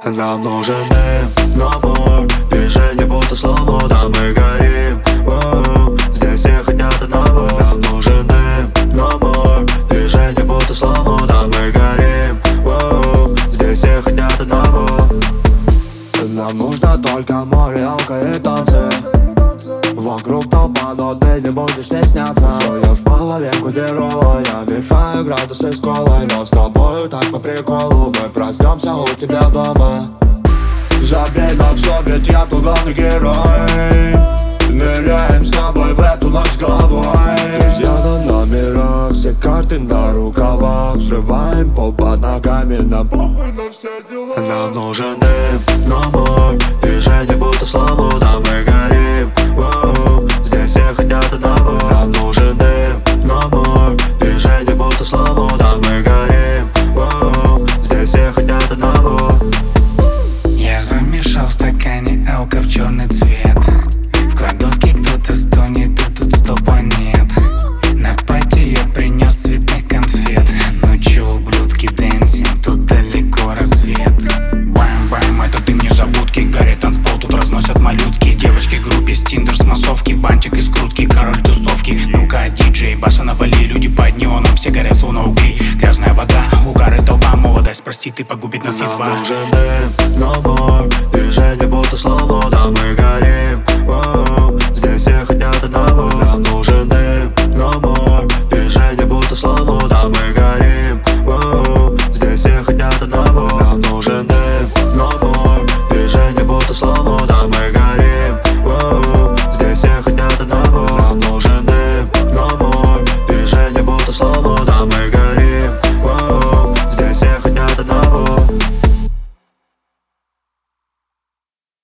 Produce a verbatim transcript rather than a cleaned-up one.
Нам нужен дым, но мой движение будто слому, да мы горим. Воу, здесь все хотят одного. Нам нужен дым, но мой движение будто слому, да мы горим. Воу, здесь все хотят одного. Нам нужно только море, алко и танцы. Вокруг толпа, но ты не будешь стесняться. Суешь половинку дерова, я мешаю градусы с колой. Но с тобою так по приколу, мы проснемся у тебя дома. Забей на все, ведь я тут главный герой. Ныряем с тобой в эту ночь головой. Друзья на номерах, все карты на рукавах. Взрываем пол под ногами, нам похуй на все дела. Нам нужен дым, но мой движение будто слому, да мы горим. Воу, здесь все хотят одного. Нам нужен дым, но мой движение будто слому, да мы горим. Воу, здесь все хотят одного. Я замешал в стакане алко в черный цвет. В кладовке кто-то стонет, а тут стопа нет. На пати я принес цветных конфет. Ну чё, ублюдки, дэнсим, тут далеко рассвет. Бэм-бэм, это ты мне забудки. Горит танцпол, тут разносят малютки. Девочки, группе, стиндер с массовки. Бантик из крутки, король тусовки. Ну-ка, диджей, баса навали. Люди под неоном, все горят словно угли. Грязная вода, угар и толпа. Молодость, прости, ты погубит нас едва. Нам нужен дым, но мой движение будто слому, да мы горим. Воу,